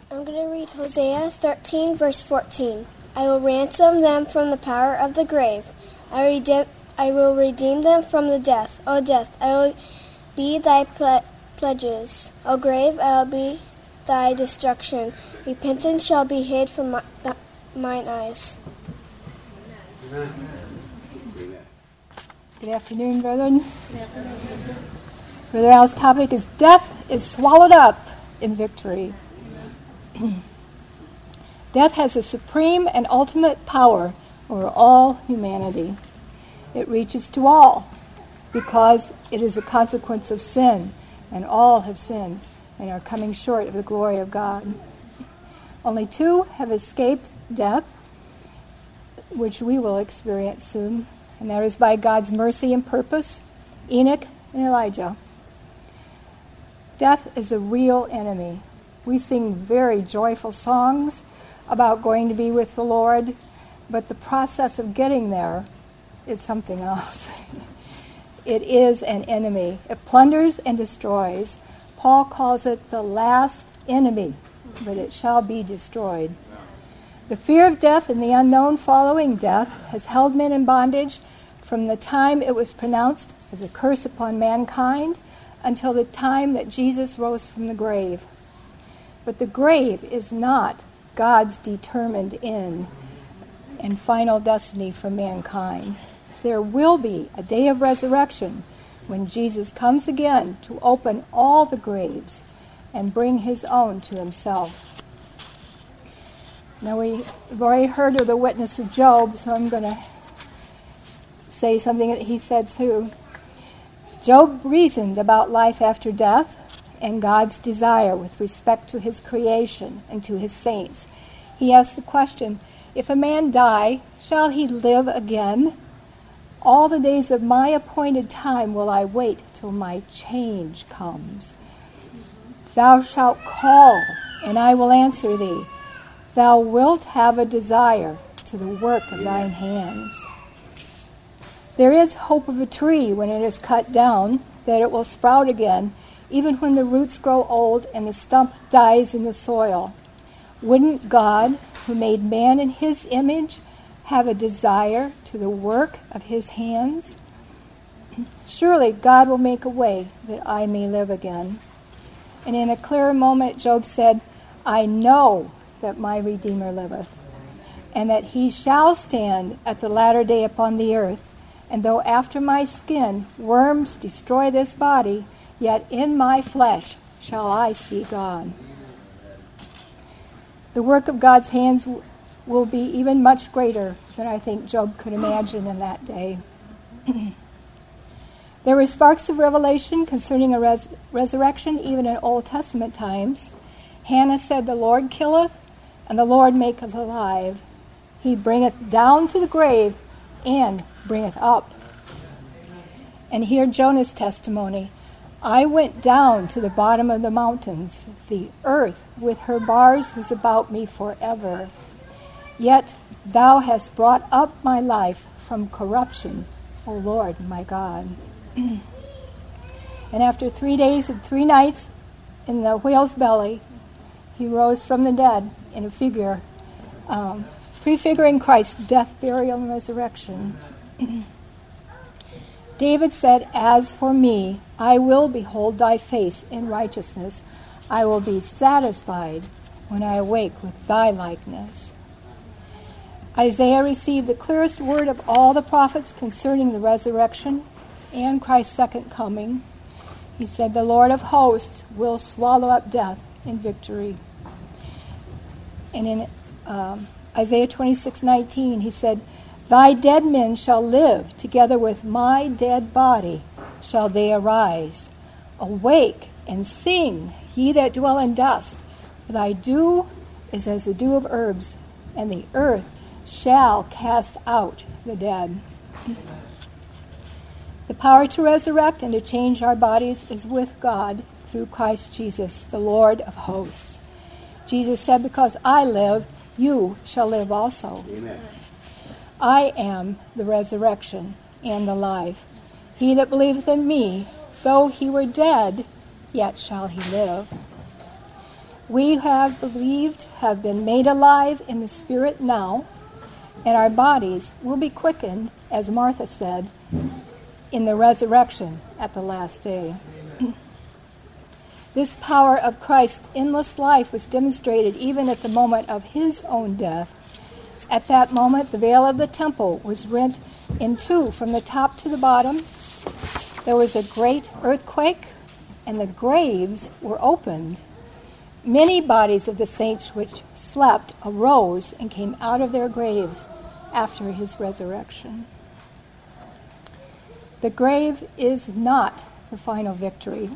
I'm going to read Hosea 13, verse 14. I will ransom them from the power of the grave. I will redeem them from the death. O death, I will be thy pledges. O grave, I will be thy destruction. Repentance shall be hid from mine eyes. Amen. Good afternoon, brethren. Brother Al's topic is death is swallowed up in victory. Death has a supreme and ultimate power over all humanity. It reaches to all because it is a consequence of sin, and all have sinned and are coming short of the glory of God. Only two have escaped death, which we will experience soon, and that is by God's mercy and purpose, Enoch and Elijah. Death is a real enemy. We sing very joyful songs about going to be with the Lord, but the process of getting there is something else. It is an enemy. It plunders and destroys. Paul calls it the last enemy, but it shall be destroyed. The fear of death and the unknown following death has held men in bondage from the time it was pronounced as a curse upon mankind until the time that Jesus rose from the grave. But the grave is not God's determined end and final destiny for mankind. There will be a day of resurrection when Jesus comes again to open all the graves and bring his own to himself. Now we've already heard of the witness of Job, so I'm going to say something that he said too. Job reasoned about life after death and God's desire with respect to his creation and to his saints. He asked the question, if a man die, shall he live again? All the days of my appointed time will I wait till my change comes. Thou shalt call, and I will answer thee. Thou wilt have a desire to the work of thine hands. There is hope of a tree when it is cut down, that it will sprout again, even when the roots grow old and the stump dies in the soil. Wouldn't God, who made man in his image, have a desire to the work of his hands? Surely God will make a way that I may live again. And in a clearer moment, Job said, I know that my Redeemer liveth, and that he shall stand at the latter day upon the earth. And though after my skin worms destroy this body, yet in my flesh shall I see God. The work of God's hands will be even much greater than I think Job could imagine in that day. There were sparks of revelation concerning a resurrection even in Old Testament times. Hannah said, the Lord killeth, and the Lord maketh alive. He bringeth down to the grave, and bringeth up. And hear Jonah's testimony. I went down to the bottom of the mountains. The earth with her bars was about me forever. Yet thou hast brought up my life from corruption, O Lord my God. And after 3 days and 3 nights in the whale's belly, he rose from the dead in a figure, prefiguring Christ's death, burial, and resurrection. David said, as for me, I will behold thy face in righteousness. I will be satisfied when I awake with thy likeness. Isaiah received the clearest word of all the prophets concerning the resurrection and Christ's second coming. He said, the Lord of hosts will swallow up death in victory. And in Isaiah 26:19, he said, thy dead men shall live, together with my dead body shall they arise. Awake and sing, ye that dwell in dust, for thy dew is as the dew of herbs, and the earth shall cast out the dead. The power to resurrect and to change our bodies is with God through Christ Jesus, the Lord of hosts. Jesus said, because I live, you shall live also. Amen. I am the resurrection and the life. He that believeth in me, though he were dead, yet shall he live. We have believed, have been made alive in the Spirit now, and our bodies will be quickened, as Martha said, in the resurrection at the last day. This power of Christ's endless life was demonstrated even at the moment of his own death. At that moment, the veil of the temple was rent in two from the top to the bottom. There was a great earthquake, and the graves were opened. Many bodies of the saints which slept arose and came out of their graves after his resurrection. The grave is not the final victory.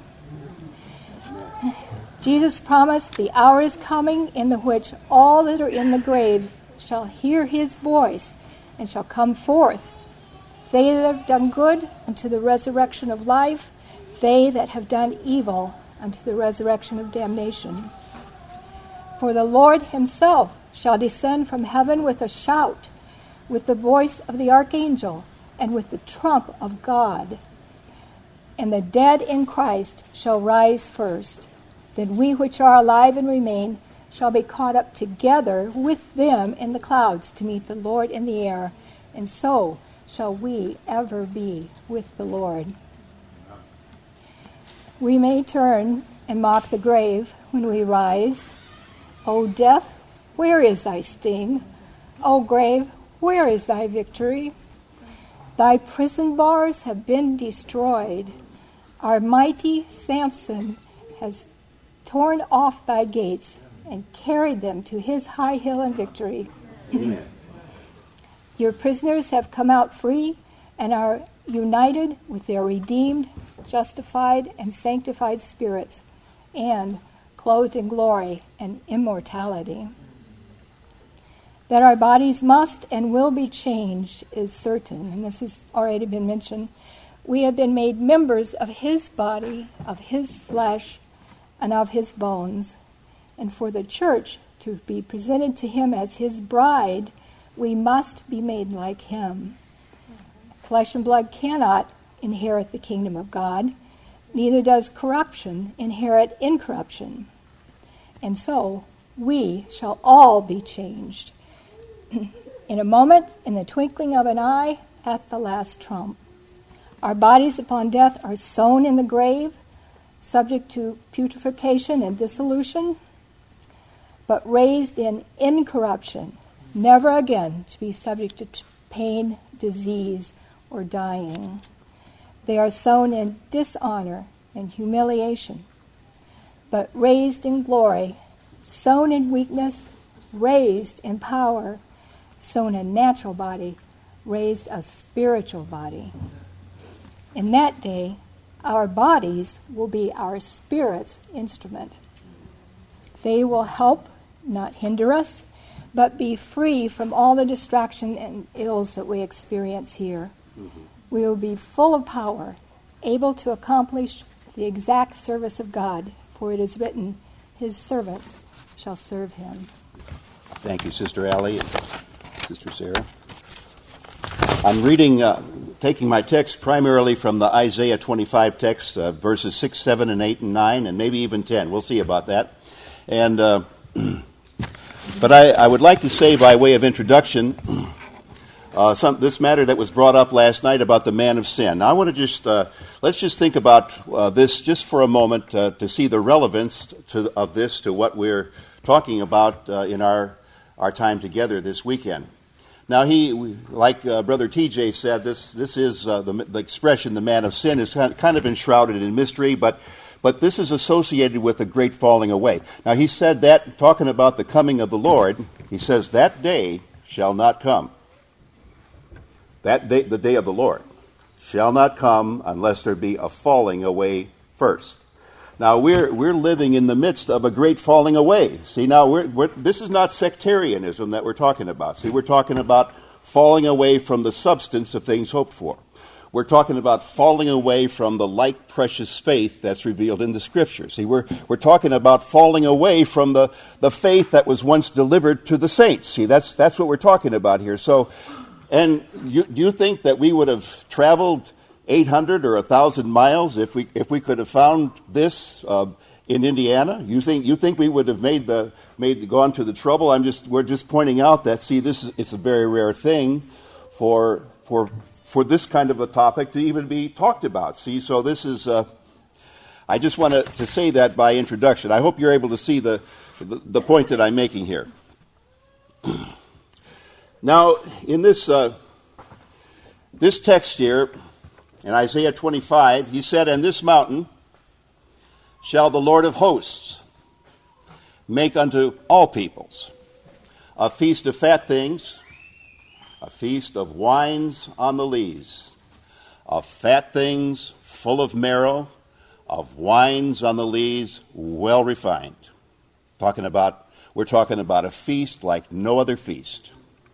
Jesus promised, the hour is coming in the which all that are in the graves shall hear his voice and shall come forth. They that have done good unto the resurrection of life, they that have done evil unto the resurrection of damnation. For the Lord himself shall descend from heaven with a shout, with the voice of the archangel, and with the trump of God. And the dead in Christ shall rise first. Then we which are alive and remain shall be caught up together with them in the clouds to meet the Lord in the air, and so shall we ever be with the Lord. We may turn and mock the grave when we rise. O death, where is thy sting? O grave, where is thy victory? Thy prison bars have been destroyed. Our mighty Samson has torn off thy gates and carried them to his high hill in victory. Amen. Your prisoners have come out free and are united with their redeemed, justified, and sanctified spirits, and clothed in glory and immortality. That our bodies must and will be changed is certain, and this has already been mentioned. We have been made members of his body, of his flesh, and of his bones. And for the church to be presented to him as his bride, we must be made like him. Flesh and blood cannot inherit the kingdom of God, neither does corruption inherit incorruption. And so we shall all be changed in a moment, in the twinkling of an eye, at the last trump. Our bodies upon death are sown in the grave, subject to putrefaction and dissolution, but raised in incorruption, never again to be subject to pain, disease, or dying. They are sown in dishonor and humiliation, but raised in glory, sown in weakness, raised in power, sown a natural body, raised a spiritual body. In that day, our bodies will be our spirit's instrument. They will help, not hinder us, but be free from all the distraction and ills that we experience here. Mm-hmm. We will be full of power, able to accomplish the exact service of God, for it is written, his servants shall serve him. Thank you, Sister Allie and Sister Sarah. I'm reading, taking my text primarily from the Isaiah 25 text, verses 6, 7, and 8, and 9, and maybe even 10. We'll see about that. And but I would like to say, by way of introduction, this matter that was brought up last night about the man of sin. Now, I want to just let's just think about this just for a moment to see the relevance of this to what we're talking about in our time together this weekend. Now, like Brother TJ said, this is the expression, the man of sin, is kind of enshrouded in mystery, but this is associated with a great falling away. Now, he said that, talking about the coming of the Lord, he says, that day shall not come. That day, the day of the Lord, shall not come unless there be a falling away first. Now, we're living in the midst of a great falling away. See, now, this is not sectarianism that we're talking about. See, we're talking about falling away from the substance of things hoped for. We're talking about falling away from the like precious faith that's revealed in the Scriptures. See, we're talking about falling away from the faith that was once delivered to the saints. See, that's what we're talking about here. So, and do you think that we would have traveled 800 or 1,000 miles if we could have found this in Indiana? You think we would have gone to the trouble? We're just pointing out that, see, it's a very rare thing for this kind of a topic to even be talked about. See, so this is I just want to say that by introduction. I hope you're able to see the point that I'm making here. Now, in this text here, in Isaiah 25, he said, "And this mountain shall the Lord of hosts make unto all peoples a feast of fat things, a feast of wines on the lees, of fat things full of marrow, of wines on the lees well refined." We're talking about a feast like no other feast.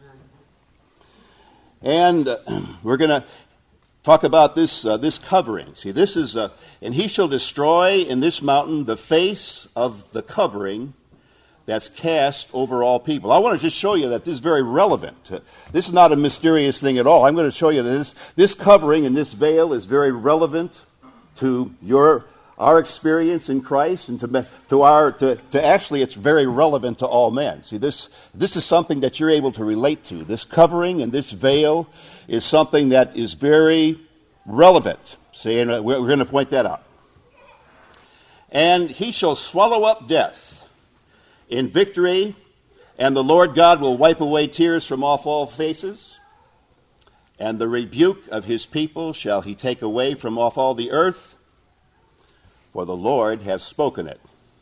And we're going to talk about this covering. See, this is and he shall destroy in this mountain the face of the covering that's cast over all people. I want to just show you that this is very relevant. This is not a mysterious thing at all. I'm going to show you that this covering and this veil is very relevant to our experience in Christ, and to actually it's very relevant to all men. See, this is something that you're able to relate to. This covering and this veil is something that is very relevant. See, and we're going to point that out. "And he shall swallow up death in victory, and the Lord God will wipe away tears from off all faces, and the rebuke of his people shall he take away from off all the earth, for the Lord has spoken it.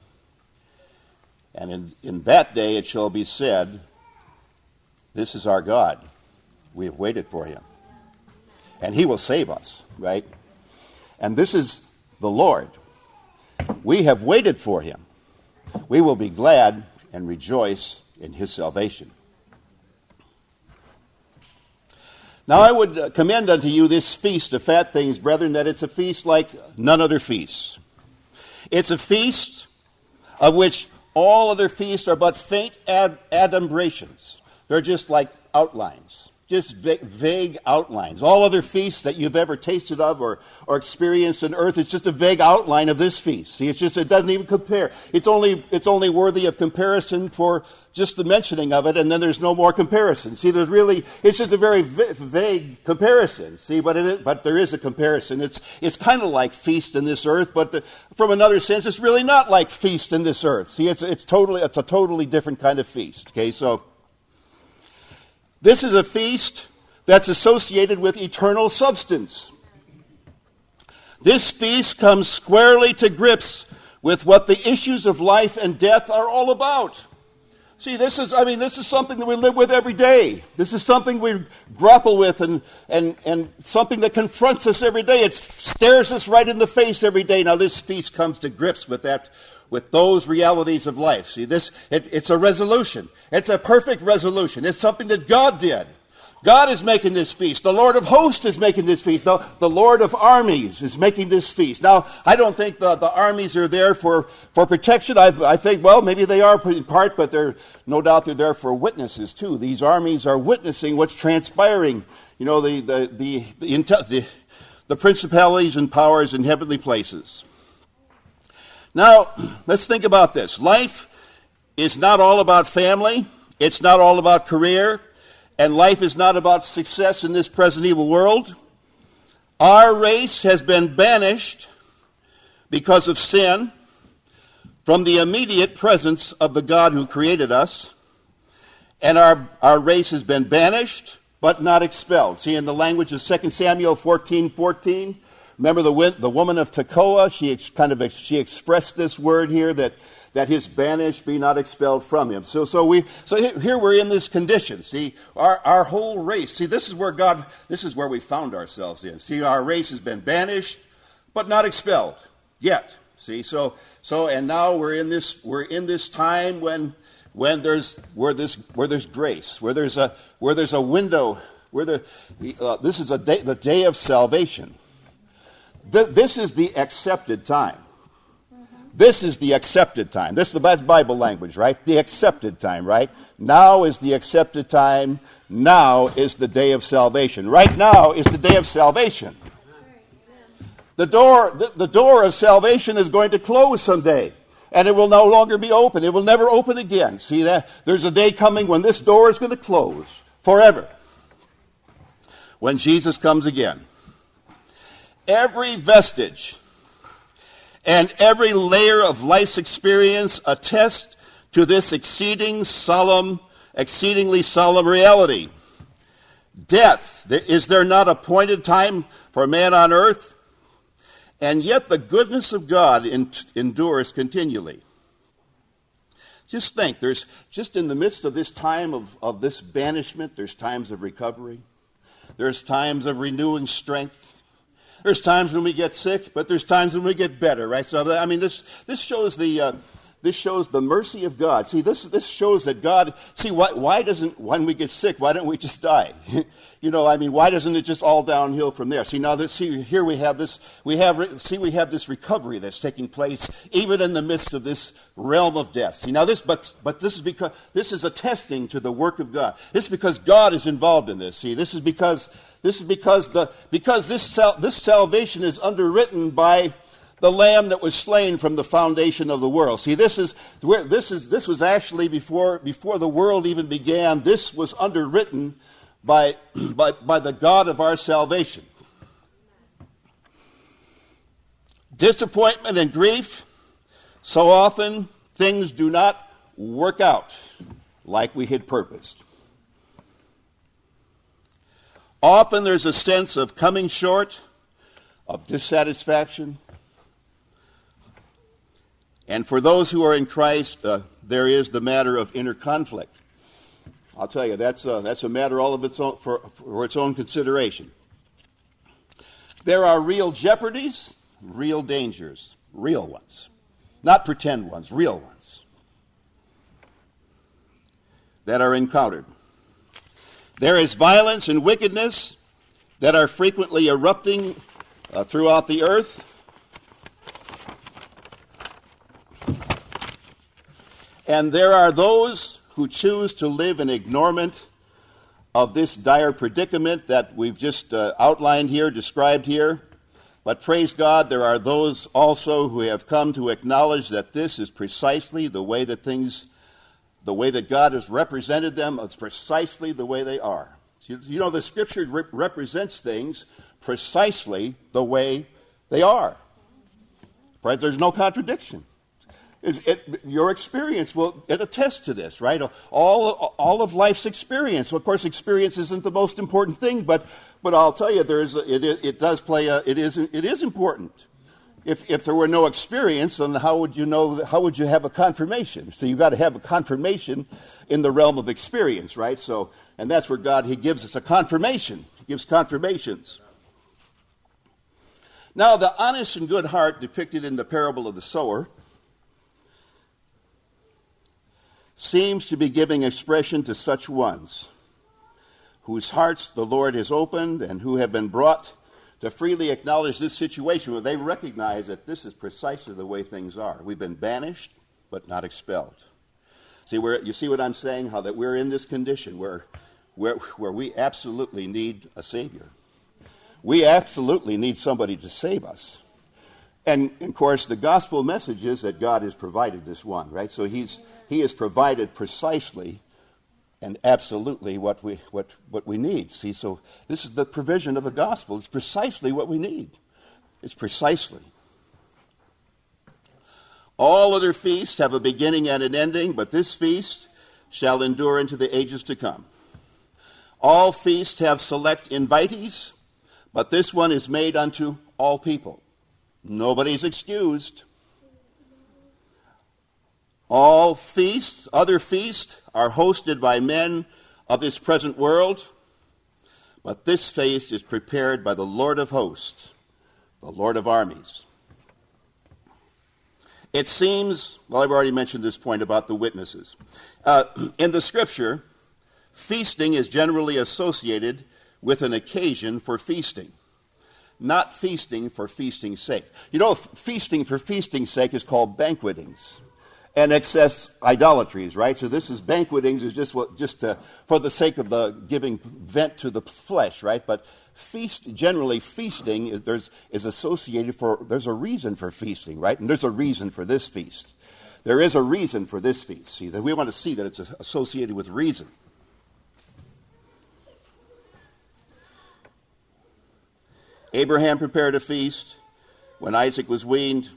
And in that day it shall be said, this is our God. We have waited for him. And he will save us," right? And this is the Lord. We have waited for him. We will be glad and rejoice in his salvation. Now I would commend unto you this feast of fat things, brethren, that it's a feast like none other feast. It's a feast of which all other feasts are but faint adumbrations. They're just like outlines, just vague outlines. All other feasts that you've ever tasted of or experienced on earth, it's just a vague outline of this feast. See, it doesn't even compare. It's only worthy of comparison for just the mentioning of it, and then there's no more comparison. See, it's just a very vague comparison. See, but there is a comparison. It's kind of like feast in this earth, but from another sense, it's really not like feast in this earth. See, it's a totally different kind of feast. Okay, so this is a feast that's associated with eternal substance. This feast comes squarely to grips with what the issues of life and death are all about. See, this is something that we live with every day. This is something we grapple with and something that confronts us every day. It stares us right in the face every day. Now, this feast comes to grips with that, with those realities of life. See, it's a resolution. It's a perfect resolution. It's something that God did. God is making this feast. The Lord of hosts is making this feast. The Lord of armies is making this feast. Now, I don't think the armies are there for protection. I think, well, maybe they are in part, but no doubt they're there for witnesses too. These armies are witnessing what's transpiring. You know, the principalities and powers in heavenly places. Now, let's think about this. Life is not all about family. It's not all about career. And life is not about success in this present evil world. Our race has been banished because of sin from the immediate presence of the God who created us. And our race has been banished, but not expelled. See, in the language of 2 Samuel 14:14, remember the woman of Tekoa, she expressed this word here that his banished be not expelled from him. So here we're in this condition. See, our whole race. See, this is where we found ourselves in. See, our race has been banished, but not expelled yet. See, so and now we're in this time when there's grace, where there's a window, this is the day of salvation. This is the accepted time. This is the accepted time. That's Bible language, right? The accepted time, right? Now is the accepted time. Now is the day of salvation. Right now is the day of salvation. The door of salvation is going to close someday. And it will no longer be open. It will never open again. See that? There's a day coming when this door is going to close forever. When Jesus comes again. Every vestige and every layer of life's experience attest to this exceedingly solemn reality. Death, is there not appointed time for man on earth? And yet the goodness of God endures continually. Just think, there's just in the midst of this time of this banishment, there's times of recovery. There's times of renewing strength. There's times when we get sick, but there's times when we get better, right? So, I mean, this shows the mercy of God. See, this shows that God. See, why doesn't when we get sick, why don't we just die? Why doesn't it just all downhill from there? See, now here we have this. We have this recovery that's taking place even in the midst of this realm of death. See, now but this is because this is attesting to the work of God. This is because God is involved in this. See, this is because this salvation is underwritten by the Lamb that was slain from the foundation of the world. See, this was actually before the world even began. This was underwritten by the God of our salvation. Disappointment and grief, so often things do not work out like we had purposed. Often there's a sense of coming short, of dissatisfaction. And for those who are in Christ, there is the matter of inner conflict. I'll tell you, that's a matter all of its own for its own consideration. There are real jeopardies, real dangers, real ones. Not pretend ones, real ones that are encountered. There is violence and wickedness that are frequently erupting throughout the earth. And there are those who choose to live in ignorement of this dire predicament that we've just outlined here, described here. But praise God, there are those also who have come to acknowledge that this is precisely the way that God has represented them. It's precisely the way they are. You know, the Scripture represents things precisely the way they are. Right? There's no contradiction. Your experience will attest to this, right? All of life's experience. Well, of course, experience isn't the most important thing, but I'll tell you, it is important. If there were no experience, then how would you have a confirmation? So you've got to have a confirmation in the realm of experience, right? So, and that's where He gives us a confirmation. He gives confirmations. Now, the honest and good heart depicted in the parable of the sower seems to be giving expression to such ones whose hearts the Lord has opened and who have been brought to freely acknowledge this situation where they recognize that this is precisely the way things are. We've been banished, but not expelled. See, you see what I'm saying? How that we're in this condition where we absolutely need a Savior. We absolutely need somebody to save us. And, of course, the gospel message is that God has provided this one, right? So He has provided precisely and absolutely what we need. See, so this is the provision of the gospel. It's precisely what we need. It's precisely. All other feasts have a beginning and an ending, but this feast shall endure into the ages to come. All feasts have select invitees, but this one is made unto all people. Nobody's excused. All feasts, other feasts, are hosted by men of this present world, but this feast is prepared by the Lord of hosts, the Lord of armies. It seems, well, I've already mentioned this point about the witnesses. In the Scripture, feasting is generally associated with an occasion for feasting. Not feasting for feasting's sake. You know, feasting for feasting's sake is called banquetings and excess idolatries, right? So this is banquetings is just for the sake of the giving vent to the flesh, right? But generally feasting is associated there's a reason for feasting, right? And there's a reason for this feast. there is a reason for this feast. See, that we want to see that it's associated with reason. Abraham prepared a feast when Isaac was weaned.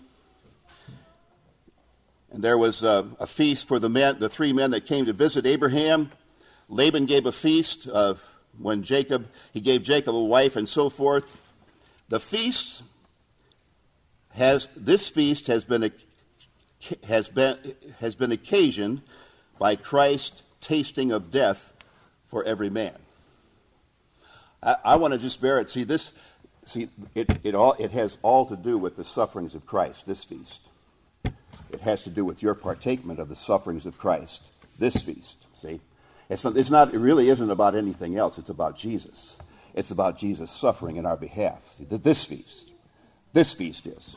And there was a feast for the three men that came to visit Abraham. Laban gave a feast when he gave Jacob a wife, and so forth. This feast has been occasioned by Christ's tasting of death for every man. I want to just bear it. It has all to do with the sufferings of Christ. This feast. It has to do with your partaking of the sufferings of Christ. This feast. See, it really isn't about anything else. It's about Jesus. It's about Jesus suffering in our behalf. See, this feast is.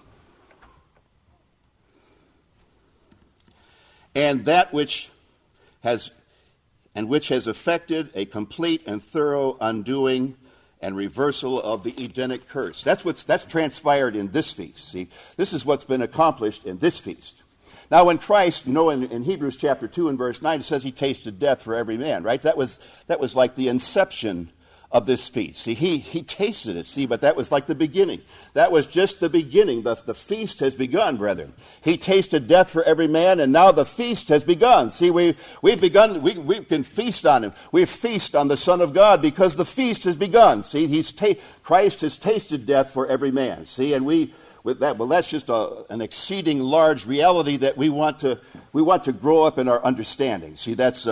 And that which has effected a complete and thorough undoing and reversal of the Edenic curse. That's transpired in this feast. See, this is what's been accomplished in this feast. Now, when Christ, in Hebrews chapter 2 and verse 9, it says he tasted death for every man, right? That was like the inception of this feast. See, he tasted it, see, but that was like the beginning. That was just the beginning. The feast has begun, brethren. He tasted death for every man, and now the feast has begun. See, we can feast on him. We feast on the Son of God because the feast has begun. See, Christ has tasted death for every man. See, and that's just an exceeding large reality that we want to grow up in our understanding. See, that's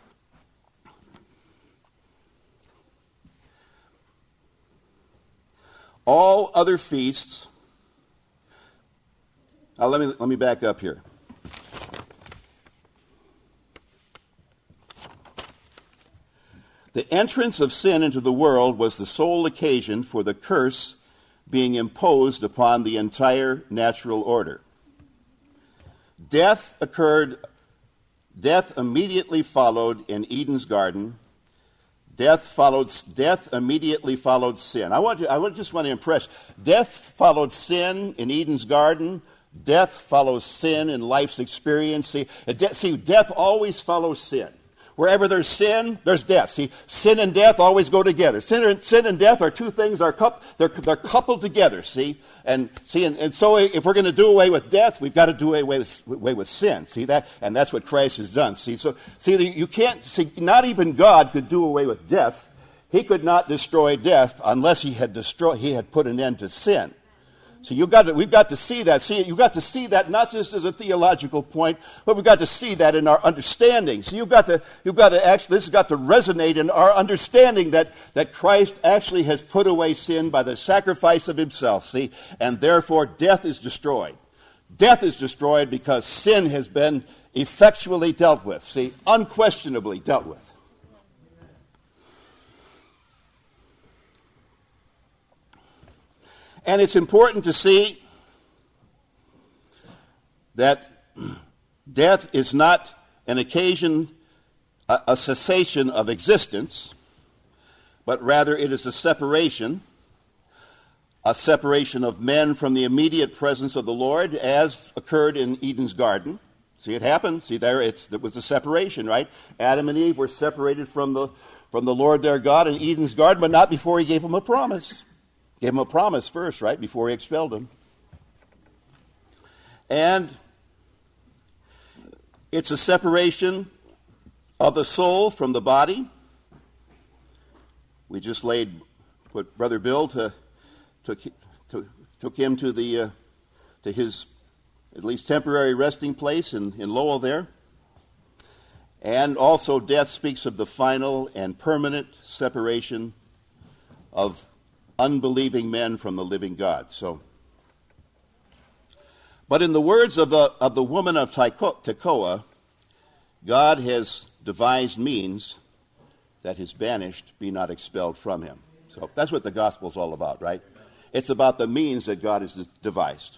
all other feasts. Let me back up here. The entrance of sin into the world was the sole occasion for the curse being imposed upon the entire natural order. Death immediately followed in Eden's garden. Death immediately followed sin. I just want to impress. Death followed sin in Eden's garden. Death follows sin in life's experience. See, death always follows sin. Wherever there's sin, there's death. See, sin and death always go together. Sin and death are two things. They're coupled together. See, and so if we're going to do away with death, we've got to do away with sin. See that, and that's what Christ has done. See, you can't see. Not even God could do away with death. He could not destroy death unless he had put an end to sin. So we've got to see that. See, you've got to see that not just as a theological point, but we've got to see that in our understanding. So this has got to resonate in our understanding that Christ actually has put away sin by the sacrifice of himself. See, and therefore death is destroyed. Death is destroyed because sin has been effectually dealt with. See, unquestionably dealt with. And it's important to see that death is not an occasion, a cessation of existence, but rather it is a separation of men from the immediate presence of the Lord, as occurred in Eden's garden. See, it happened. See, there was a separation, right? Adam and Eve were separated from the Lord their God in Eden's garden, but not before he gave them a promise. Gave him a promise first, right, before he expelled him. And it's a separation of the soul from the body. We just put Brother Bill took him to his at least temporary resting place in Lowell there. And also death speaks of the final and permanent separation of unbelieving men from the living God. But in the words of the woman of Tekoa, God has devised means that his banished be not expelled from him. So that's what the gospel is all about, right? It's about the means that God has devised.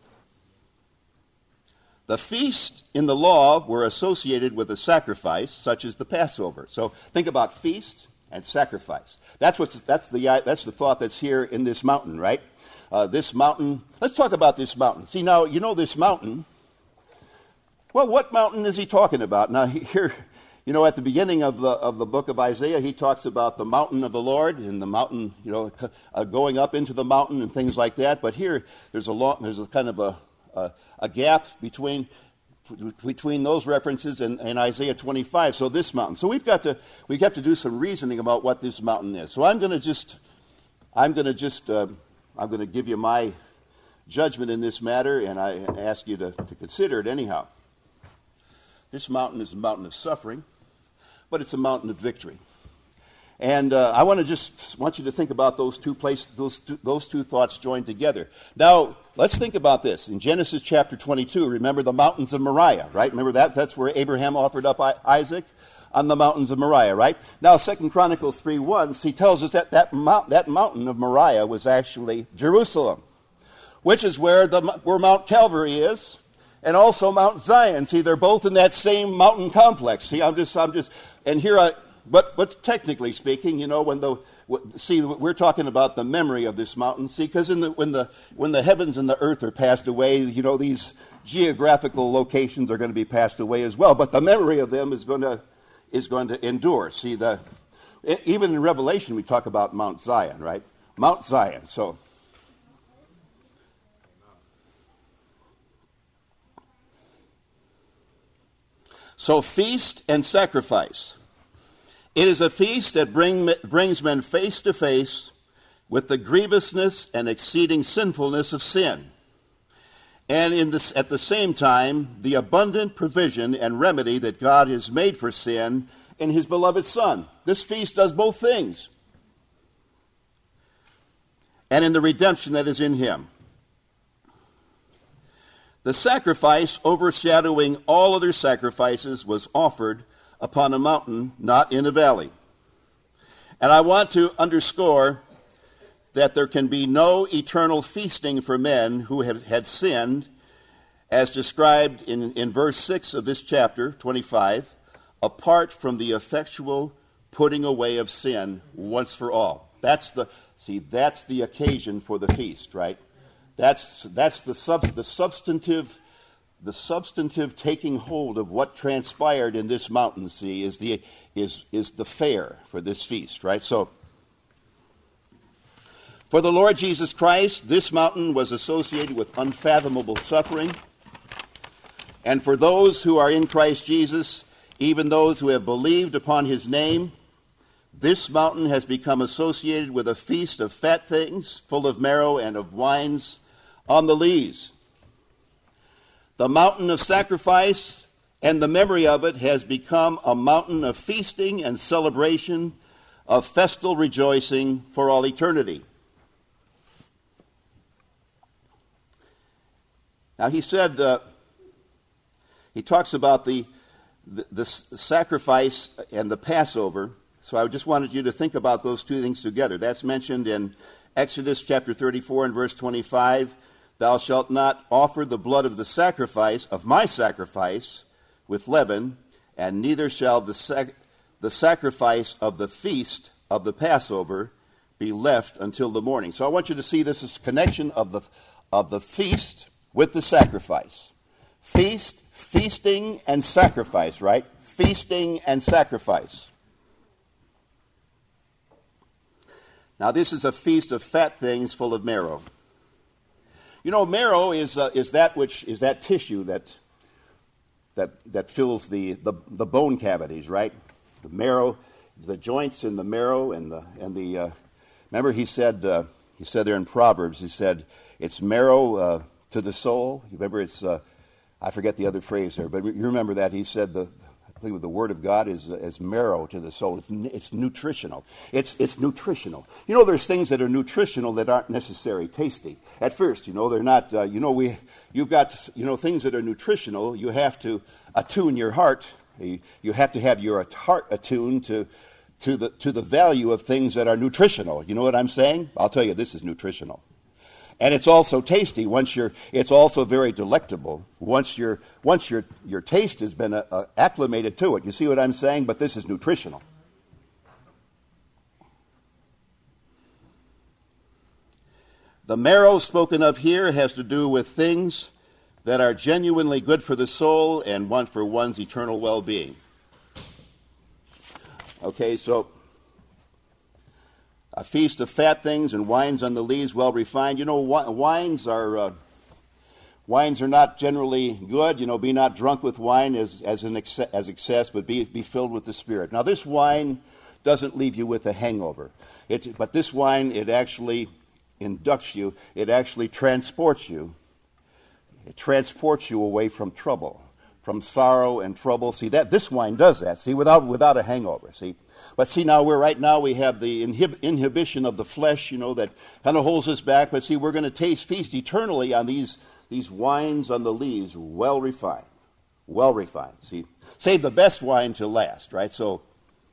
The feasts in the law were associated with a sacrifice, such as the Passover. So think about feast and sacrifice. That's the thought that's here in this mountain, right? This mountain. Let's talk about this mountain. See, now, this mountain Well, what mountain is he talking about? Now, here, at the beginning of the book of Isaiah, he talks about the mountain of the Lord and the mountain, going up into the mountain and things like that. But here, there's a kind of a gap between those references and Isaiah 25. So this mountain. So we've got to do some reasoning about what this mountain is. So I'm going to give you my judgment in this matter, and I ask you to consider it anyhow. This mountain is a mountain of suffering, but it's a mountain of victory. And I want you to think about those two thoughts joined together. Now, let's think about this. In Genesis chapter 22, remember the mountains of Moriah, right? Remember that? That's where Abraham offered up Isaac, on the mountains of Moriah, right? Now, 2 Chronicles 3:1, he tells us that mountain of Moriah was actually Jerusalem, which is where Mount Calvary is, and also Mount Zion. See, they're both in that same mountain complex. See, but technically speaking, we're talking about the memory of this mountain. See, because when the heavens and the earth are passed away, these geographical locations are going to be passed away as well. But the memory of them is going to endure. See, even in Revelation we talk about Mount Zion, right? Mount Zion. So feast and sacrifice. It is a feast that brings men face to face with the grievousness and exceeding sinfulness of sin, and at the same time, the abundant provision and remedy that God has made for sin in his beloved Son. This feast does both things, and in the redemption that is in him. The sacrifice overshadowing all other sacrifices was offered upon a mountain, not in a valley. And I want to underscore that there can be no eternal feasting for men who had sinned, as described in verse 6 of this chapter, 25, apart from the effectual putting away of sin once for all. That's the occasion for the feast, right? That's the substantive taking hold of what transpired in this mountain. See, is the fare for this feast, right? So, for the Lord Jesus Christ, this mountain was associated with unfathomable suffering, and for those who are in Christ Jesus, even those who have believed upon his name, this mountain has become associated with a feast of fat things, full of marrow and of wines on the lees. The mountain of sacrifice and the memory of it has become a mountain of feasting and celebration, of festal rejoicing for all eternity. Now he said, he talks about the sacrifice and the Passover. So I just wanted you to think about those two things together. That's mentioned in Exodus chapter 34 and verse 25. Thou shalt not offer the blood of the sacrifice, of my sacrifice, with leaven, and neither shall the sacrifice of the feast of the Passover be left until the morning. So I want you to see this as connection of the feast with the sacrifice. Feasting and sacrifice, right? Feasting and sacrifice. Now this is a feast of fat things full of marrow. Marrow is that tissue that fills the bone cavities, right? The marrow, the joints in the marrow and the. Remember, he said there in Proverbs, he said it's marrow to the soul. You remember, it's I forget the other phrase there, but you remember that he said I believe the Word of God is marrow to the soul. It's nutritional. It's nutritional. There's things that are nutritional that aren't necessarily tasty. At first, they're not. You've got things that are nutritional. You have to attune your heart. You have to have your heart attuned to the value of things that are nutritional. You know what I'm saying? I'll tell you, this is nutritional. And it's also tasty. It's also very delectable. Once your taste has been acclimated to it. You see what I'm saying? But this is nutritional. The marrow spoken of here has to do with things that are genuinely good for the soul and one for one's eternal well-being. Okay, so a feast of fat things and wines on the lees, well refined. You know, wines are not generally good. You know, be not drunk with wine as excess, but be filled with the Spirit. Now, this wine doesn't leave you with a hangover. But this wine, it actually inducts you. It actually transports you. It transports you away from trouble, from sorrow and trouble. See, that this wine does that. See, without a hangover. See, but see now we have the inhibition of the flesh. You know, that kind of holds us back. But see, we're going to feast eternally on these wines on the lees, well refined. See, save the best wine till last, right? So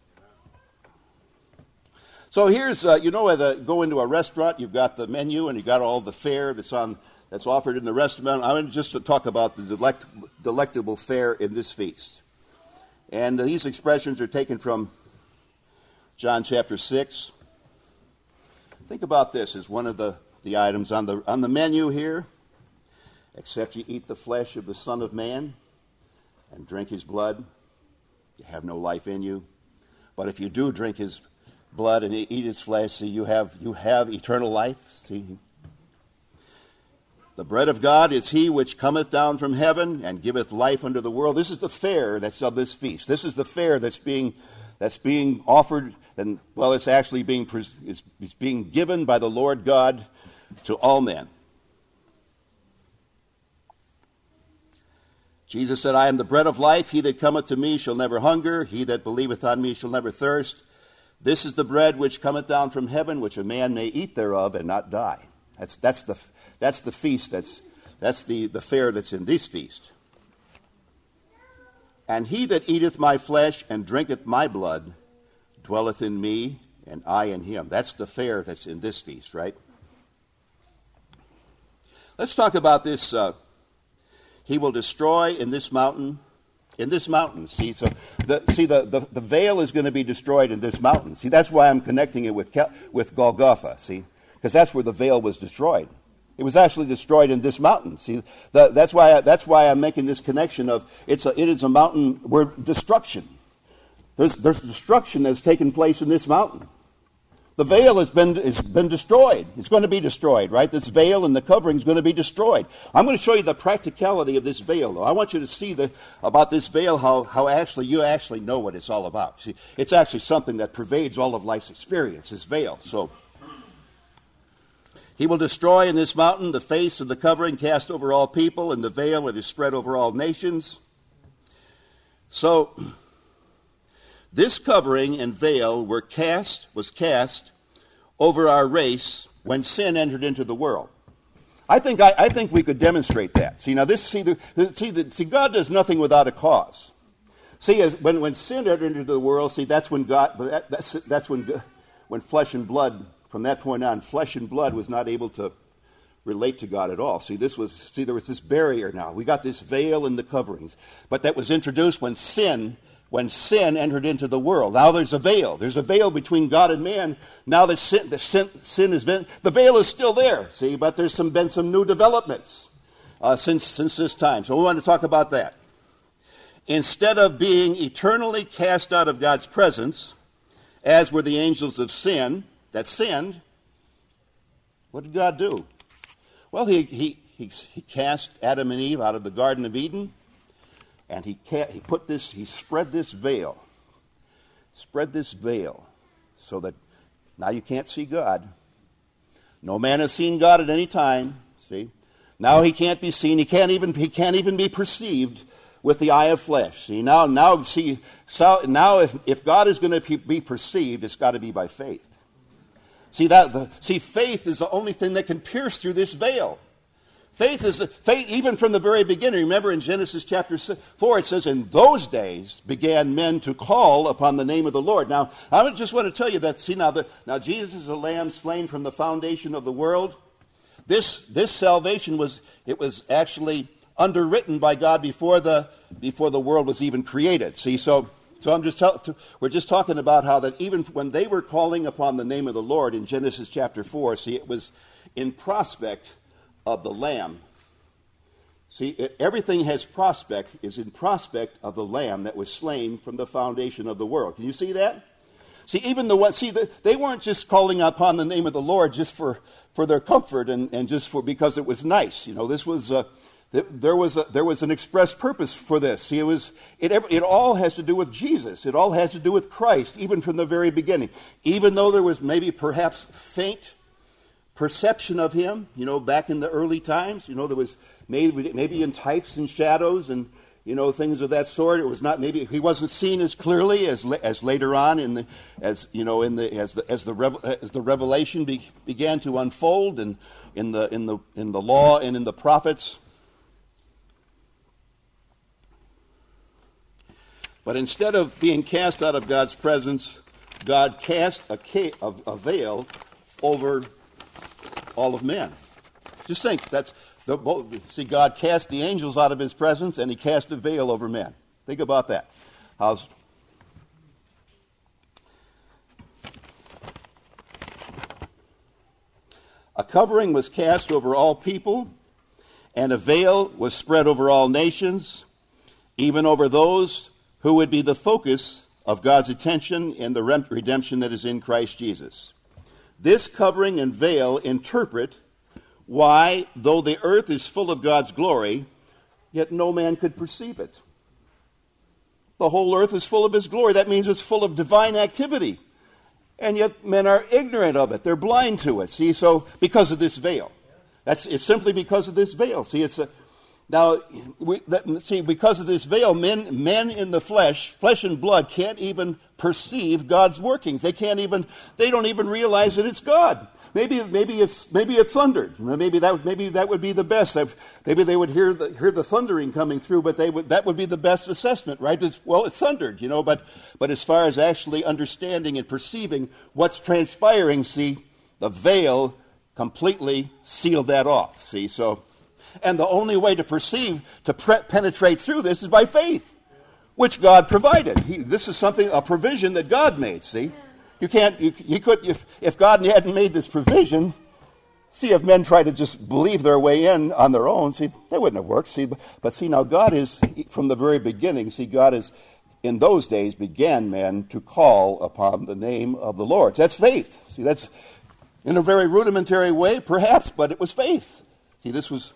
here's go into a restaurant. You've got the menu and you got all the fare that's offered in the restaurant. I'm going just to talk about the delectable fare in this feast. And these expressions are taken from John chapter 6. Think about this as one of the items on the menu here. Except you eat the flesh of the Son of Man and drink his blood, you have no life in you. But if you do drink his blood and eat his flesh, see, you have eternal life. See, the bread of God is he which cometh down from heaven and giveth life unto the world. This is the fare that's of this feast. This is the fare that's being offered, and well, it's actually it's being given by the Lord God to all men. Jesus said, I am the bread of life. He that cometh to me shall never hunger. He that believeth on me shall never thirst. This is the bread which cometh down from heaven, which a man may eat thereof and not die. That's the feast. That's the fare that's in this feast. And he that eateth my flesh and drinketh my blood dwelleth in me, and I in him. That's the fare that's in this feast, right? Let's talk about this. He will destroy in this mountain. In this mountain, see, so the veil is going to be destroyed in this mountain. See, that's why I'm connecting it with Golgotha. See, because that's where the veil was destroyed. It was actually destroyed in this mountain. See, that's why I'm making this connection of it is a mountain where destruction. There's destruction that's taken place in this mountain. The veil has been destroyed. It's going to be destroyed, right? This veil and the covering is going to be destroyed. I'm going to show you the practicality of this veil, though. I want you to see about this veil, how you actually know what it's all about. See, it's actually something that pervades all of life's experience, this veil. So, he will destroy in this mountain the face of the covering cast over all people, and the veil that is spread over all nations. So, this covering and veil was cast over our race when sin entered into the world. I think we could demonstrate that. See, now God does nothing without a cause. See, when sin entered into the world, see, that's when when flesh and blood, from that point on, flesh and blood was not able to relate to God at all. See, there was this barrier now. We got this veil in the coverings, but that was introduced when sin entered into the world. Now there's a veil. There's a veil between God and man. Now the sin has been, the veil is still there, see, but there's been some new developments since this time. So we want to talk about that. Instead of being eternally cast out of God's presence, as were the angels of sin that sinned, what did God do? Well, he cast Adam and Eve out of the Garden of Eden. And he spread this veil so that now you can't see God. No man has seen God at any time. See, now he can't be seen. He can't even be perceived with the eye of flesh. See, now if God is going to be perceived, it's got to be by faith. See, faith is the only thing that can pierce through this veil. Faith even from the very beginning. Remember in Genesis chapter 4, it says, in those days began men to call upon the name of the Lord. Now, I just want to tell you that, see, now Jesus is a lamb slain from the foundation of the world. This salvation was actually underwritten by God before the world was even created. See, so we're just talking about how that even when they were calling upon the name of the Lord in Genesis chapter 4, see, it was in prospect of the Lamb See, everything is in prospect of the Lamb that was slain from the foundation of the world. Can you see that? See, they weren't just calling upon the name of the Lord just for their comfort and just because it was nice. This was there was an express purpose for this. See, it all has to do with Jesus. It all has to do with Christ, even from the very beginning. Even though there was maybe perhaps faint perception of him, back in the early times, there was maybe in types and shadows and things of that sort. It was not, maybe he wasn't seen as clearly as later on as the revelation began to unfold and in the law and in the prophets. But instead of being cast out of God's presence, God cast a veil over all of men. Just think, God cast the angels out of his presence, and he cast a veil over men. Think about that. A covering was cast over all people, and a veil was spread over all nations, even over those who would be the focus of God's attention in the redemption that is in Christ Jesus. This covering and veil interpret why, though the earth is full of God's glory, yet no man could perceive it. The whole earth is full of his glory. That means it's full of divine activity. And yet men are ignorant of it. They're blind to it. See, so because of this veil. It's simply because of this veil. See, because of this veil, men in the flesh and blood can't even perceive God's workings. They don't even realize that it's God. Maybe it thundered. Maybe that would be the best. Maybe they would hear the thundering coming through, but that would be the best assessment, right? It thundered, but as far as actually understanding and perceiving what's transpiring, see, the veil completely sealed that off. See, so. And the only way to penetrate through this is by faith, which God provided. This is a provision that God made, see? If God hadn't made this provision, see, if men try to just believe their way in on their own, see, that wouldn't have worked, see? But see, now God is, from the very beginning, see, God is, in those days, began men to call upon the name of the Lord. So that's faith. See, that's in a very rudimentary way, perhaps, but it was faith. See, this was...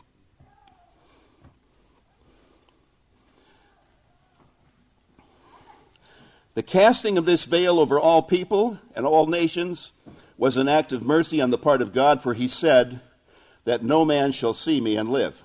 The casting of this veil over all people and all nations was an act of mercy on the part of God, for he said that no man shall see me and live.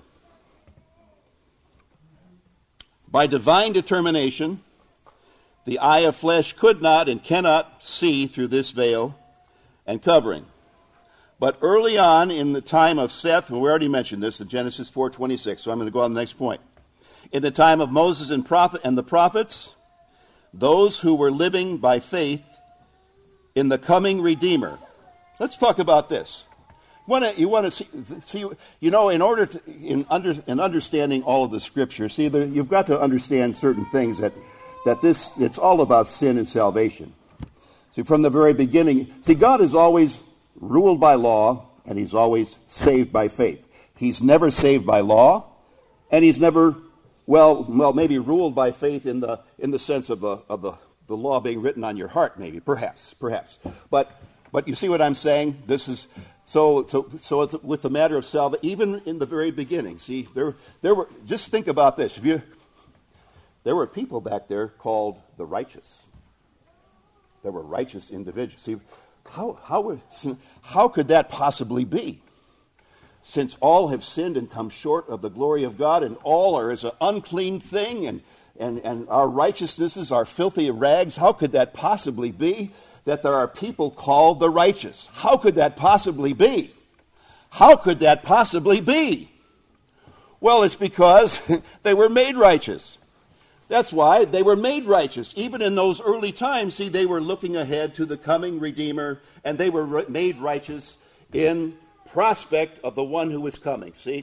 By divine determination, the eye of flesh could not and cannot see through this veil and covering. But early on in the time of Seth, and we already mentioned this in Genesis 4:26, so I'm going to go on to the next point. In the time of Moses and the prophets, those who were living by faith in the coming Redeemer. Let's talk about this. You want to see in understanding all of the Scripture, see, you've got to understand certain things that it's all about sin and salvation. See, from the very beginning, see, God is always ruled by law, and he's always saved by faith. He's never saved by law, and he's never maybe ruled by faith in the sense of the law being written on your heart, maybe, perhaps. But you see what I'm saying? This is so it's with the matter of salvation, even in the very beginning. See, there were. Just think about this. There were people back there called the righteous. There were righteous individuals. See, how could that possibly be? Since all have sinned and come short of the glory of God, and all are as an unclean thing, and our righteousnesses are filthy rags, how could that possibly be that there are people called the righteous? How could that possibly be? How could that possibly be? Well, it's because they were made righteous. That's why they were made righteous. Even in those early times, see, they were looking ahead to the coming Redeemer, and they were made righteous in prospect of the one who is coming. See,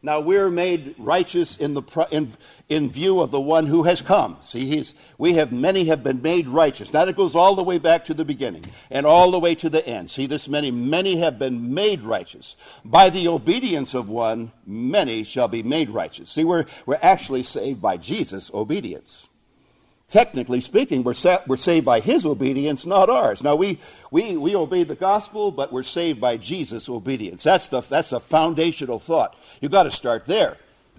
Now we're made righteous in view of the one who has come. See, many have been made righteous. Now it goes all the way back to the beginning and all the way to the end. See, this many have been made righteous. By the obedience of one, many shall be made righteous. See, we're actually saved by Jesus' obedience. Technically speaking, we're saved by his obedience, not ours. Now, we obey the gospel, but we're saved by Jesus' obedience. That's the foundational thought. You've got to start there.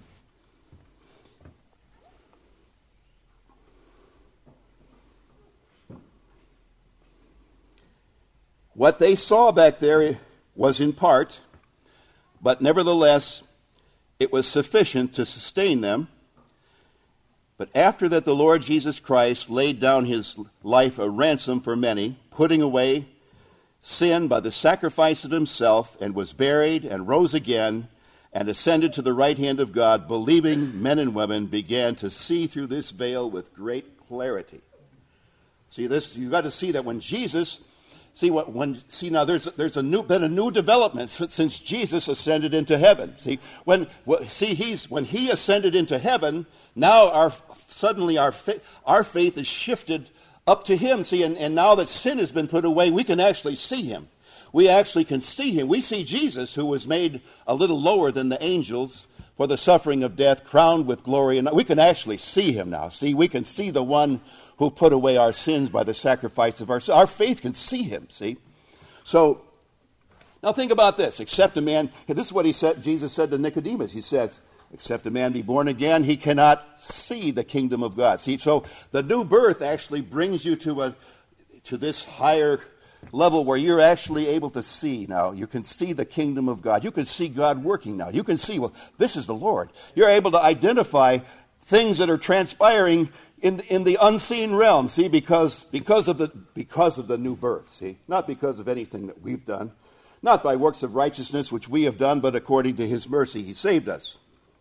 What they saw back there was in part, but nevertheless, it was sufficient to sustain them. But after that, the Lord Jesus Christ laid down his life a ransom for many, putting away sin by the sacrifice of himself, and was buried, and rose again, and ascended to the right hand of God, believing men and women began to see through this veil with great clarity. See this? You've got to see that when Jesus... now there's been a new development since Jesus ascended into heaven. When he ascended into heaven, now suddenly our faith is shifted up to him. And now that sin has been put away, we can actually see him. We actually can see him. We see Jesus, who was made a little lower than the angels for the suffering of death, crowned with glory, and we can actually see him now. See, we can see the one who put away our sins by the sacrifice of our faith can see him, see? So, now think about this. Except a man, this is what Jesus said to Nicodemus. He says, except a man be born again, he cannot see the kingdom of God. See, so the new birth actually brings you to this higher level where you're actually able to see now. You can see the kingdom of God. You can see God working now. You can see, well, this is the Lord. You're able to identify things that are transpiring in the unseen realm, see, because of the new birth, see, not because of anything that we've done, not by works of righteousness which we have done, but according to his mercy he saved us.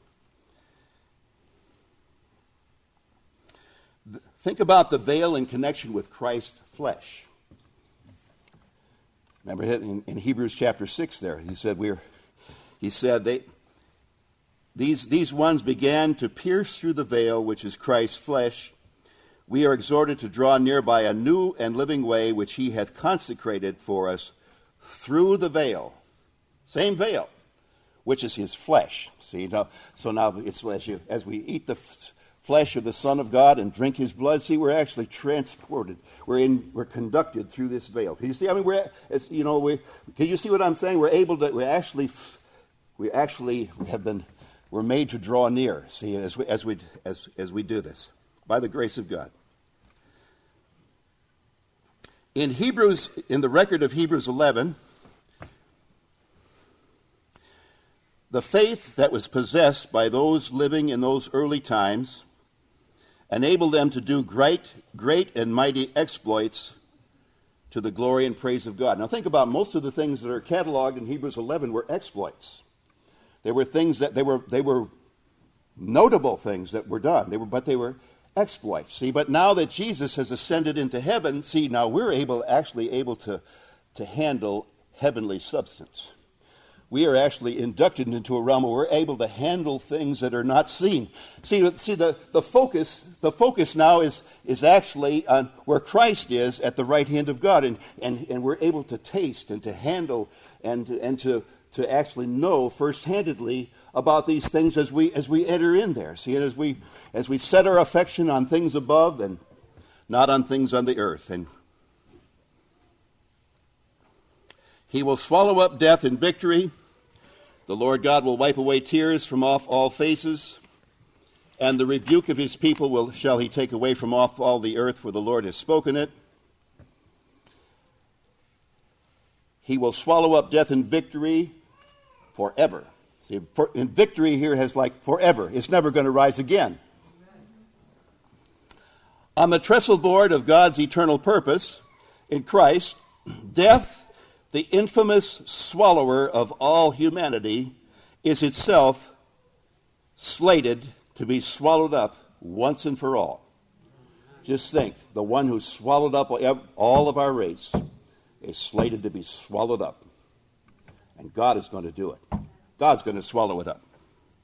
Think about the veil in connection with Christ's flesh. Remember in Hebrews chapter 6 there, he said these ones began to pierce through the veil, which is Christ's flesh. We are exhorted to draw near by a new and living way, which he hath consecrated for us through the veil. Same veil, which is his flesh. See, so now it's as we eat the flesh of the Son of God and drink his blood, see, we're actually transported. We're conducted through this veil. Can you see? I mean, can you see what I'm saying? We're made to draw near. See, as we do this, by the grace of God. In the record of Hebrews 11, the faith that was possessed by those living in those early times enabled them to do great and mighty exploits to the glory and praise of God. Now think about most of the things that are cataloged in Hebrews 11 were exploits. They were things that they were notable things that were done. They were exploits. See, but now that Jesus has ascended into heaven, see, now we're able to handle heavenly substance. We are actually inducted into a realm where we're able to handle things that are not seen. See, the focus now is actually on where Christ is at the right hand of God, and we're able to taste and to handle and to actually know first-handedly about these things as we enter in there. See, and as we set our affection on things above and not on things on the earth. And he will swallow up death in victory. The Lord God will wipe away tears from off all faces, and the rebuke of his people shall he take away from off all the earth, for the Lord has spoken it. He will swallow up death in victory forever. See, in victory here has like forever. It's never going to rise again. On the trestle board of God's eternal purpose in Christ, death, the infamous swallower of all humanity, is itself slated to be swallowed up once and for all. Just think, the one who swallowed up all of our race is slated to be swallowed up. And God is going to do it. God's going to swallow it up.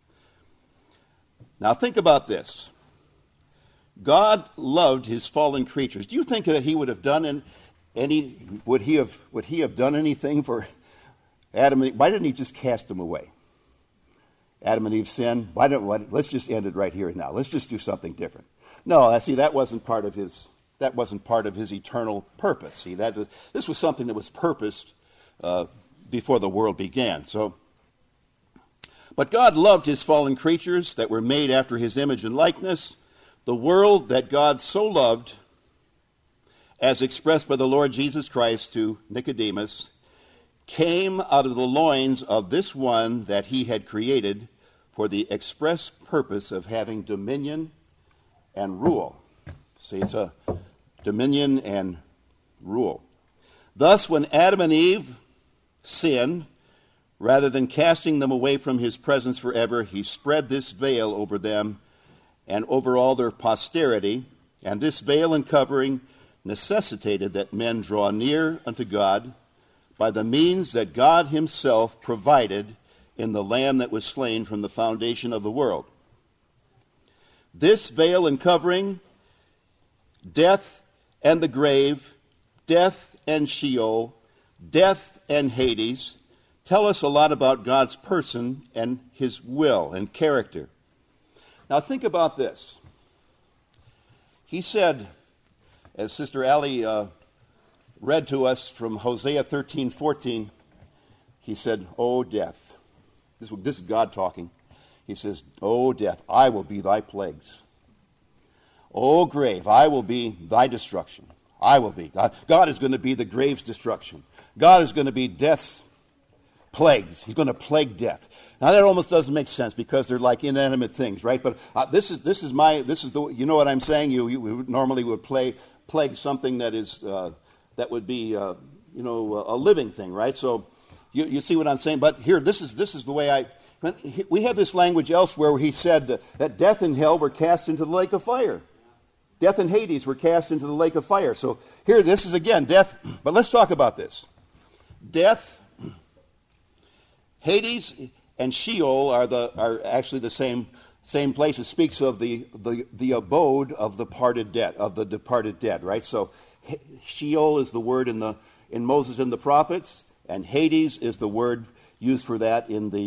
Now think about this. God loved his fallen creatures. Do you think that he would have done would he have done anything for Adam and Eve? Why didn't he just cast them away? Adam and Eve sinned. Let's just end it right here and now. Let's just do something different. No, I see that wasn't part of his eternal purpose. See, this was something that was purposed before the world began. But God loved his fallen creatures that were made after his image and likeness. The world that God so loved, as expressed by the Lord Jesus Christ to Nicodemus, came out of the loins of this one that he had created for the express purpose of having dominion and rule. See, it's a dominion and rule. Thus, when Adam and Eve sinned, rather than casting them away from his presence forever, he spread this veil over them and over all their posterity. And this veil and covering necessitated that men draw near unto God by the means that God himself provided in the Lamb that was slain from the foundation of the world. This veil and covering, death and the grave, death and Sheol, death and Hades, tell us a lot about God's person and his will and character. Now think about this. He said, as Sister Allie read to us from Hosea 13:14, he said, "O death." This is God talking. He says, "O death, I will be thy plagues. O grave, I will be thy destruction." I will be. God is going to be the grave's destruction. God is going to be death's plagues. He's going to plague death. Now that almost doesn't make sense because they're like inanimate things, right? But this is the, you know what I'm saying? You normally would plague something that is that would be a living thing, right? So you see what I'm saying? But here, this is the way we have this language elsewhere where he said that death and hell were cast into the lake of fire. Death and Hades were cast into the lake of fire. So here, this is again death. But let's talk about this. Death, Hades, and Sheol are actually the same place. It speaks of the abode of the departed dead, right? So Sheol is the word in Moses and the prophets, and Hades is the word used for that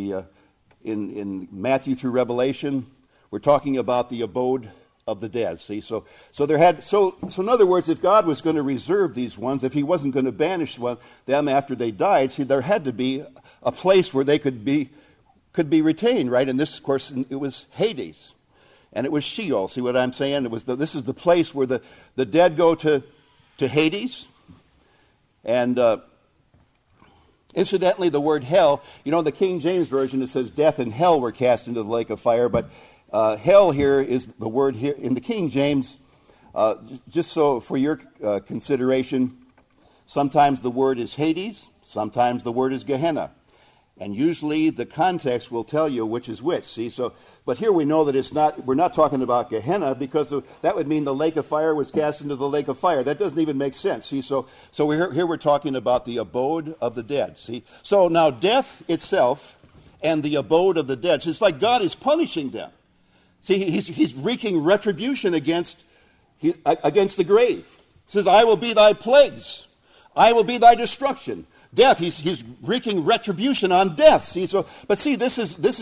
in Matthew through Revelation. We're talking about the abode of the dead. See, so in other words, if God was going to reserve these ones, if he wasn't going to banish them after they died, see, there had to be a place where they could be retained, right? And this, of course, it was Hades, and it was Sheol. See what I'm saying? This is the place where the dead go to Hades, and incidentally, the word hell. In the King James Version it says death and hell were cast into the lake of fire, but hell here is the word here in the King James. Just so for your consideration, sometimes the word is Hades, sometimes the word is Gehenna. And usually the context will tell you which is which. See, but here we know that we're not talking about Gehenna because that would mean the lake of fire was cast into the lake of fire. That doesn't even make sense. See, so here we're talking about the abode of the dead. See, so now death itself and the abode of the dead. So it's like God is punishing them. See, he's wreaking retribution against the grave. He says, "I will be thy plagues. I will be thy destruction." Death, he's wreaking retribution on death. See, this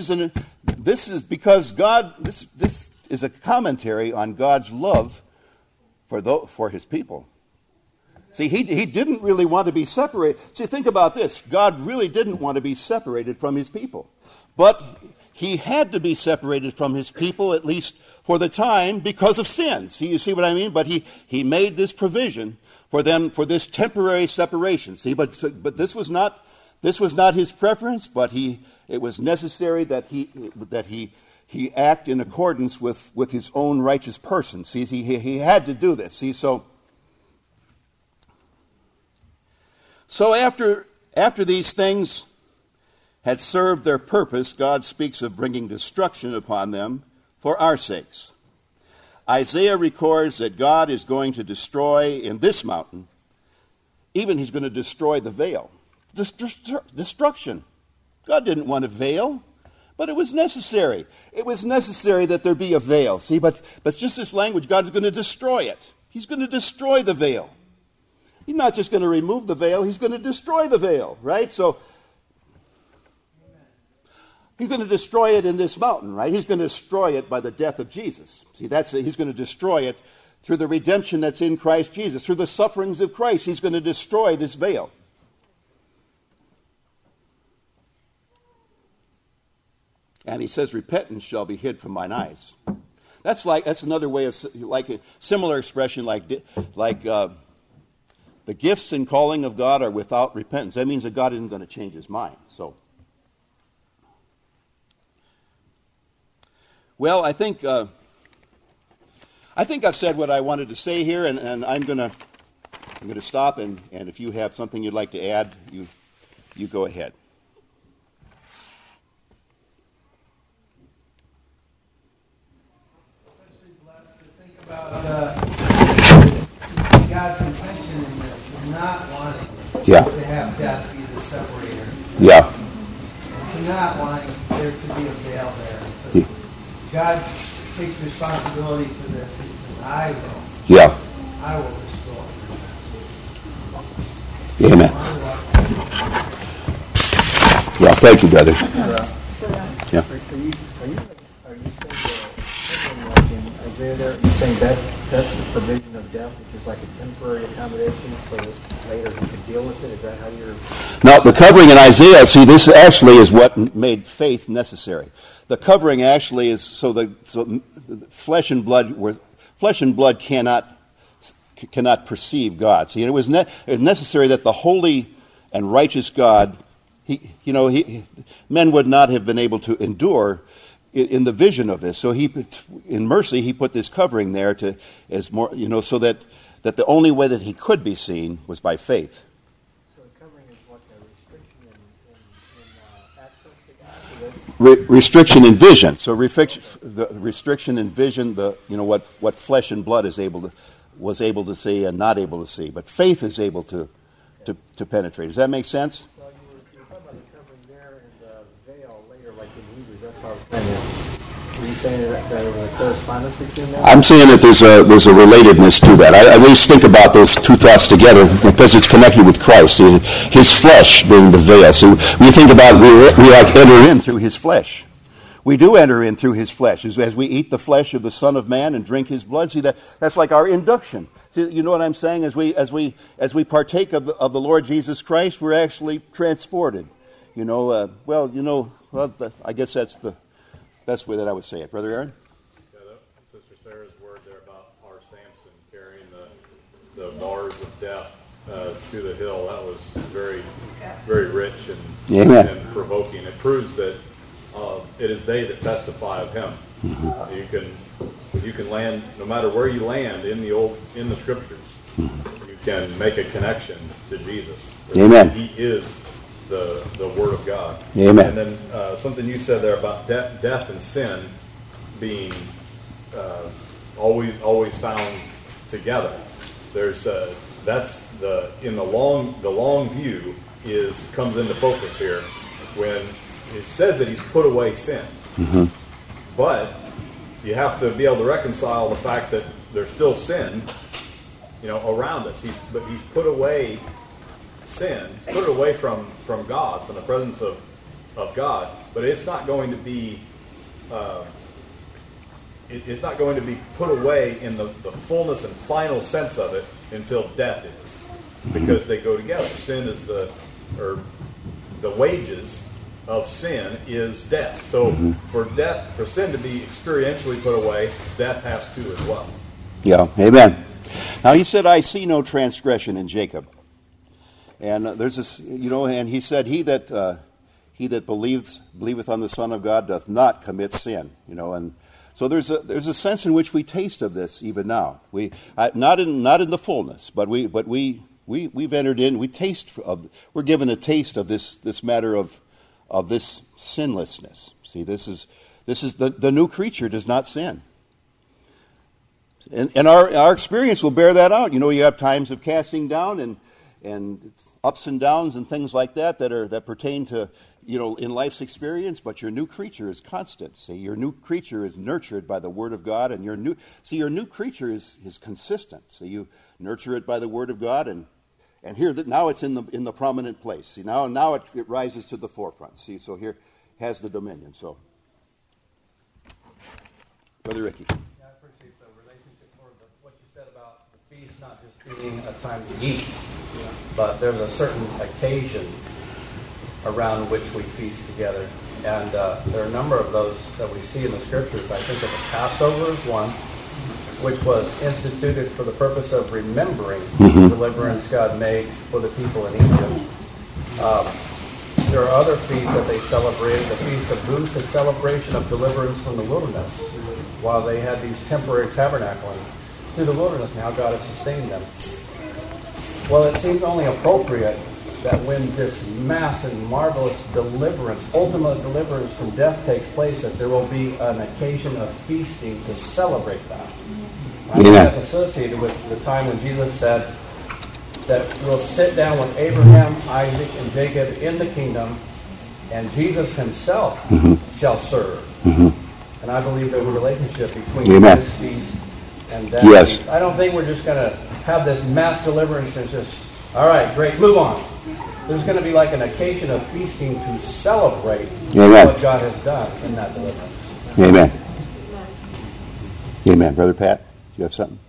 is because God. This is a commentary on God's love for his people. See, he didn't really want to be separated. See, think about this. God really didn't want to be separated from his people, but he had to be separated from his people, at least for the time, because of sin. See, you see what I mean? But he made this provision for them, for this temporary separation. See, but this was not his preference, but it was necessary that he act in accordance with his own righteous person. See, he had to do this. See, so after these things had served their purpose, God speaks of bringing destruction upon them for our sakes. Isaiah records that God is going to destroy in this mountain, even he's going to destroy the veil. Destruction. God didn't want a veil, But it was necessary. It was necessary that there be a veil. See, but just this language, God's going to destroy it. He's going to destroy the veil. He's not just going to remove the veil, he's going to destroy the veil, right? So he's going to destroy it in this mountain, right? He's going to destroy it by the death of Jesus. See, he's going to destroy it through the redemption that's in Christ Jesus, through the sufferings of Christ. He's going to destroy this veil. And he says, repentance shall be hid from mine eyes. That's another way of, like a similar expression, like the gifts and calling of God are without repentance. That means that God isn't going to change his mind. So, well, I think I've said what I wanted to say here, and I'm going to stop. And if you have something you'd like to add, you go ahead. About God's intention in this, and not wanting to have death be the separator. Yeah. And not wanting there to be a veil there. So God takes responsibility for this. He says, I will destroy. Amen. Well, thank you, brother. Yeah. Are you saying like in Isaiah there, you're saying that's the provision of death, which is like a temporary accommodation so that later he could deal with it? Is that how you're... Now, the covering in Isaiah, see, this actually is what made faith necessary. The covering actually is so flesh and blood cannot perceive God. See, it was necessary that the holy and righteous God, men would not have been able to endure in the vision of this. So in mercy, he put this covering there so that the only way that he could be seen was by faith. So the covering is what, a restriction in access to God? Restriction in vision. So the restriction in vision, what flesh and blood was able to see and not able to see, but faith is able to penetrate. Does that make sense? Well, you were talking about the covering there and the veil later, like in Hebrews. That's how I was trying to. Are you saying that there was a correspondence between that? I'm saying that there's a relatedness to that. I at least think about those two thoughts together because it's connected with Christ, his flesh being the veil. So when you think about we like enter in through his flesh. We do enter in through his flesh. As we eat the flesh of the Son of Man and drink his blood, see that's like our induction. See, you know what I'm saying? As we partake of the Lord Jesus Christ, we're actually transported. I guess that's the best way that I would say it. Brother Aaron? Yeah, Sister Sarah's word there about our Samson carrying the bars of death to the hill, that was very, very rich and provoking. It proves that it is they that testify of him. Mm-hmm. You can land, no matter where you land in the scriptures, mm-hmm. you can make a connection to Jesus. Amen. He is the Word of God. Amen. And then something you said there about death and sin being always found together. There's that's in the long view comes into focus here when it says that he's put away sin. Mm-hmm. But you have to be able to reconcile the fact that there's still sin, around us. He's put away sin. He's put it away from God, from the presence of God. But it's not going to be it's not going to be put away in the fullness and final sense of it until death is, because they go together. Sin is the wages of sin is death. So for sin to be experientially put away, death has to as well. Yeah, amen. Now he said, I see no transgression in Jacob. And there's this, and he said, he that believeth on the Son of God doth not commit sin. And so there's a sense in which we taste of this even now. Not in the fullness, but we've entered in. We're given a taste of this matter of this sinlessness. See, this is the new creature does not sin. And our experience will bear that out. You have times of casting down and ups and downs and things like that that pertain to, in life's experience, but your new creature is constant. See, your new creature is nurtured by the Word of God, and your new creature is consistent. So you nurture it by the Word of God, and here now it's in the prominent place. See, now it rises to the forefront. See, so here has the dominion. So, Brother Ricky. Yeah, I appreciate the relationship for what you said about the feast not just being a time to eat, but there's a certain occasion around which we feast together. And there are a number of those that we see in the Scriptures. I think of the Passover as one, which was instituted for the purpose of remembering the deliverance God made for the people in Egypt. There are other feasts that they celebrated. The Feast of Booths, a celebration of deliverance from the wilderness, while they had these temporary tabernacling through the wilderness and how God had sustained them. Well, it seems only appropriate that when this mass and marvelous deliverance, ultimate deliverance from death takes place, that there will be an occasion of feasting to celebrate that. I think that's associated with the time when Jesus said that we'll sit down with Abraham, Isaac, and Jacob in the kingdom, and Jesus himself shall serve. And I believe there's a relationship between this feast and that feast. I don't think we're just going to have this mass deliverance and just, all right, great, move on. There's going to be like an occasion of feasting to celebrate what God has done in that deliverance. Amen. Amen. Brother Pat, do you have something?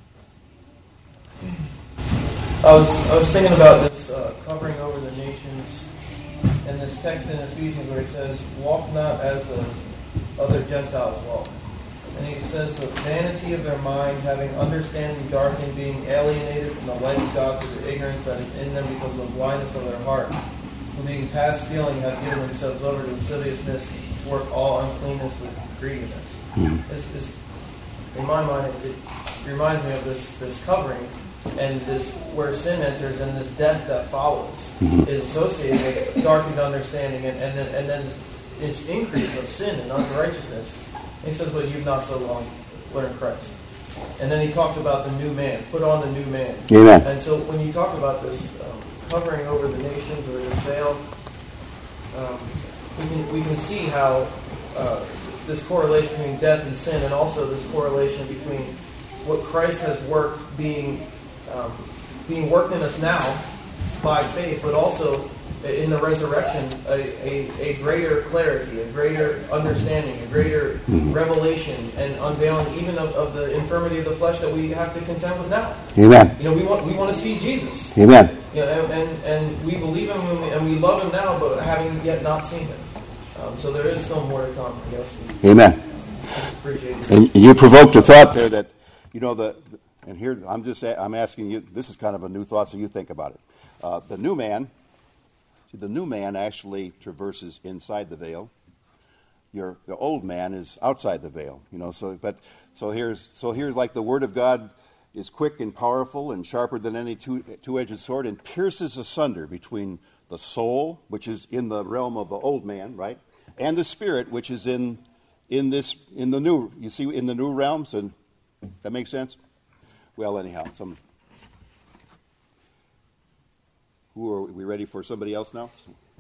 I was thinking about this covering over the nations and this text in Ephesians where it says, walk not as the other Gentiles walk. And it says, the vanity of their mind, having understanding darkened, being alienated from the light of God through the ignorance that is in them because of the blindness of their heart, who being past feeling have given themselves over to lasciviousness, to work all uncleanness with greediness. In my mind, it reminds me of this covering, and this where sin enters and this death that follows is associated with darkened understanding and then its increase of sin and unrighteousness. He says, but you've not so long learned Christ. And then he talks about the new man. Put on the new man. Amen. And so when you talk about this covering over the nations or this veil, we can see how this correlation between death and sin, and also this correlation between what Christ has worked being worked in us now by faith, but also in the resurrection, a greater clarity, a greater understanding, a greater revelation and unveiling even of the infirmity of the flesh that we have to contend with now. Amen. We want to see Jesus. Amen. And we believe him and we love him now, but having yet not seen him. So there is still more to come, I guess. Amen. I just appreciate it. And you provoked a thought there that, and here I'm asking you, this is kind of a new thought, so you think about it. The new man actually traverses inside the veil. The old man is outside the veil. So here's like the Word of God is quick and powerful and sharper than any two-edged sword, and pierces asunder between the soul, which is in the realm of the old man, right, and the spirit, which is in the new. You see, in the new realms, and that makes sense. Well, anyhow, who are we ready for? Somebody else now?